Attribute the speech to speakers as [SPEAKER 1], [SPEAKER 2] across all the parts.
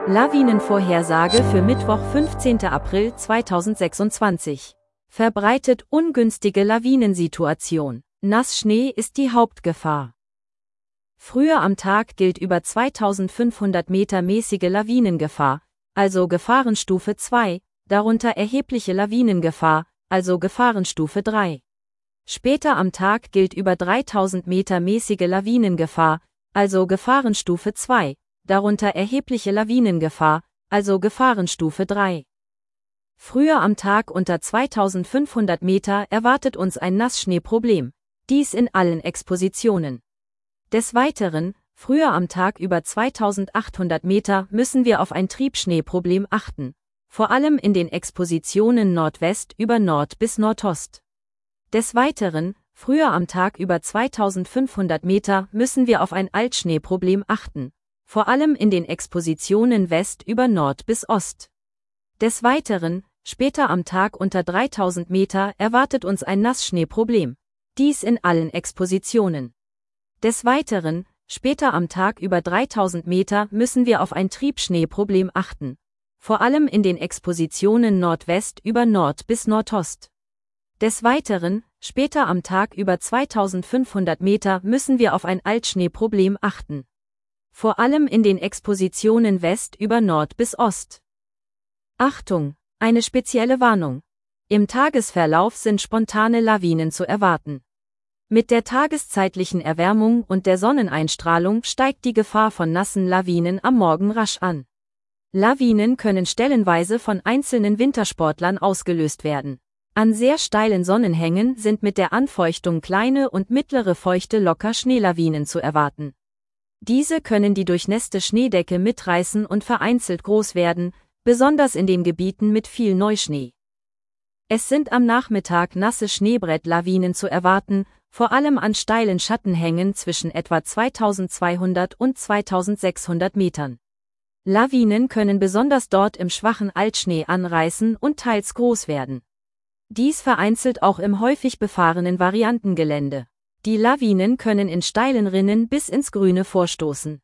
[SPEAKER 1] Lawinenvorhersage für Mittwoch, 15. April 2026. Verbreitet ungünstige Lawinensituation. Nassschnee ist die Hauptgefahr. Früher am Tag gilt über 2500 Meter mäßige Lawinengefahr, also Gefahrenstufe 2, darunter erhebliche Lawinengefahr, also Gefahrenstufe 3. Später am Tag gilt über 3000 Meter mäßige Lawinengefahr, also Gefahrenstufe 2, darunter erhebliche Lawinengefahr, also Gefahrenstufe 3. Früher am Tag unter 2500 Meter erwartet uns ein Nassschneeproblem, dies in allen Expositionen. Des Weiteren, früher am Tag über 2800 Meter müssen wir auf ein Triebschneeproblem achten, vor allem in den Expositionen Nordwest über Nord bis Nordost. Des Weiteren, früher am Tag über 2500 Meter müssen wir auf ein Altschneeproblem achten, vor allem in den Expositionen West über Nord bis Ost. Des Weiteren, später am Tag unter 3000 Meter erwartet uns ein Nassschneeproblem, dies in allen Expositionen. Des Weiteren, später am Tag über 3000 Meter müssen wir auf ein Triebschneeproblem achten, vor allem in den Expositionen Nordwest über Nord bis Nordost. Des Weiteren, später am Tag über 2500 Meter müssen wir auf ein Altschneeproblem achten, vor allem in den Expositionen West über Nord bis Ost. Achtung! Eine spezielle Warnung. Im Tagesverlauf sind spontane Lawinen zu erwarten. Mit der tageszeitlichen Erwärmung und der Sonneneinstrahlung steigt die Gefahr von nassen Lawinen am Morgen rasch an. Lawinen können stellenweise von einzelnen Wintersportlern ausgelöst werden. An sehr steilen Sonnenhängen sind mit der Anfeuchtung kleine und mittlere feuchte locker Schneelawinen zu erwarten. Diese können die durchnässte Schneedecke mitreißen und vereinzelt groß werden, besonders in den Gebieten mit viel Neuschnee. Es sind am Nachmittag nasse Schneebrettlawinen zu erwarten, vor allem an steilen Schattenhängen zwischen etwa 2200 und 2600 Metern. Lawinen können besonders dort im schwachen Altschnee anreißen und teils groß werden. Dies vereinzelt auch im häufig befahrenen Variantengelände. Die Lawinen können in steilen Rinnen bis ins Grüne vorstoßen.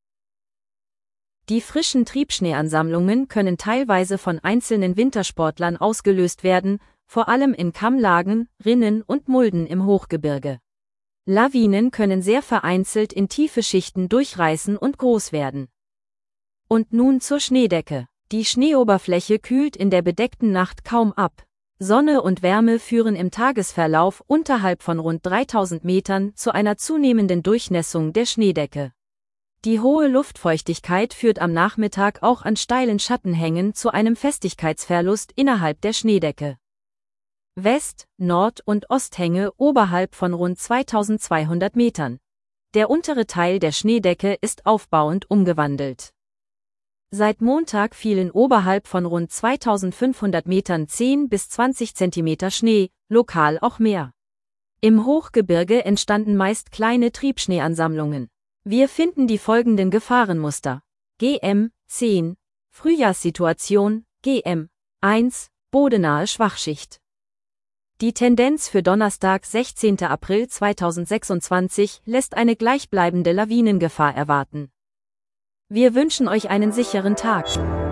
[SPEAKER 1] Die frischen Triebschneeansammlungen können teilweise von einzelnen Wintersportlern ausgelöst werden, vor allem in Kammlagen, Rinnen und Mulden im Hochgebirge. Lawinen können sehr vereinzelt in tiefe Schichten durchreißen und groß werden. Und nun zur Schneedecke. Die Schneeoberfläche kühlt in der bedeckten Nacht kaum ab. Sonne und Wärme führen im Tagesverlauf unterhalb von rund 3000 Metern zu einer zunehmenden Durchnässung der Schneedecke. Die hohe Luftfeuchtigkeit führt am Nachmittag auch an steilen Schattenhängen zu einem Festigkeitsverlust innerhalb der Schneedecke. West-, Nord- und Osthänge oberhalb von rund 2200 Metern. Der untere Teil der Schneedecke ist aufbauend umgewandelt. Seit Montag fielen oberhalb von rund 2500 Metern 10 bis 20 Zentimeter Schnee, lokal auch mehr. Im Hochgebirge entstanden meist kleine Triebschneeansammlungen. Wir finden die folgenden Gefahrenmuster. GM 10, Frühjahrssituation, GM 1, bodenahe Schwachschicht. Die Tendenz für Donnerstag, 16. April 2026 lässt eine gleichbleibende Lawinengefahr erwarten. Wir wünschen euch einen sicheren Tag.